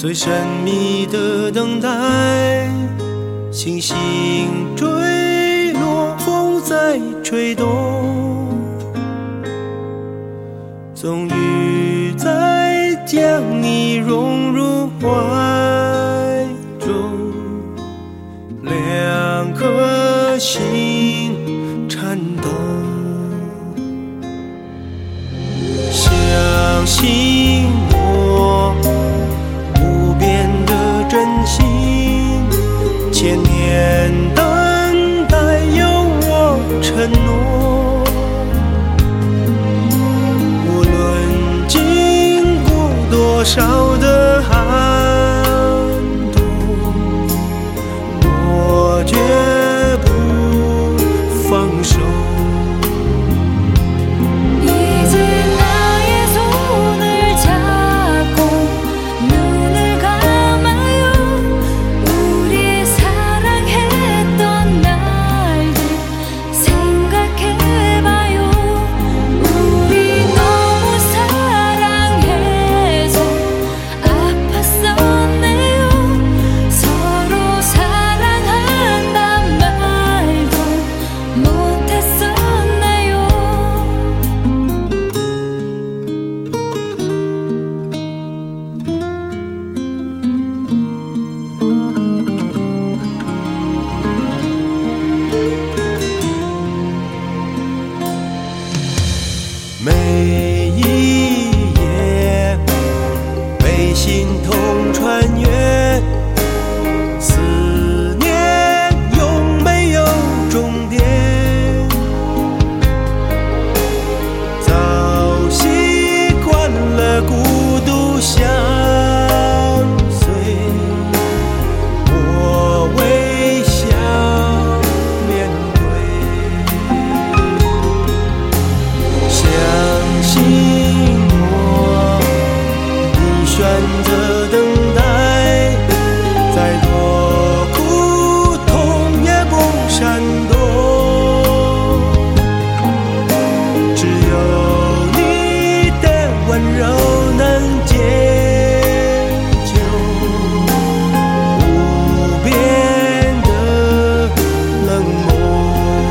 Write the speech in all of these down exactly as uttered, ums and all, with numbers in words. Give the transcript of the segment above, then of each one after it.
最神秘的等待，星星坠落，风在吹动，终于在将你融入怀中，两颗心颤动，相信我不变的真心，千年等待有我承诺，无论经过多少的寒冬，我绝不放手。每一夜被心痛穿越，思念永没有终点，早习惯了孤独相随，我微笑面对，相信我，你选择等待，再多苦痛也不闪躲，只有你的温柔能解救无边的冷漠。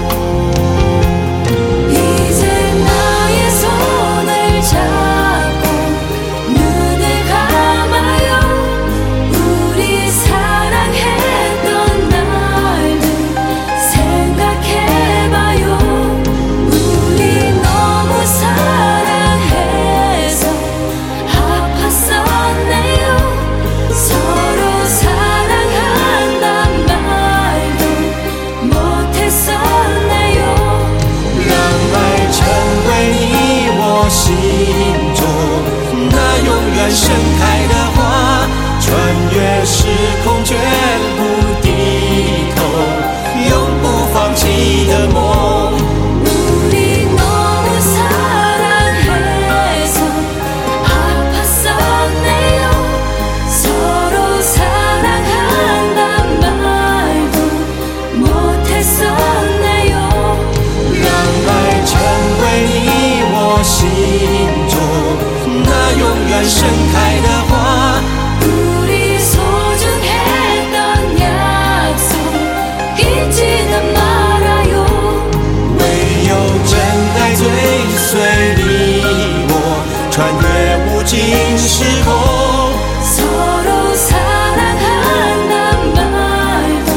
心中那永远盛开的花，穿越时空绝不低头，永不放弃的梦。우리 너무 사랑해서 아팠었네요. 서로 사랑한단 말도 못했었네요. 让爱成为你我心中那永远盛开的花， 우리 소중했던 약속 잊지는 말아요. 唯有真爱追随你我，穿越无尽时空。 서로 사랑한단 말도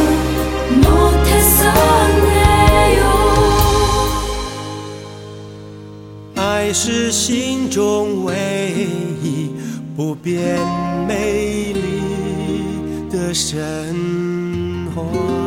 못했었네요. 爱是心中唯一不变美丽的神话。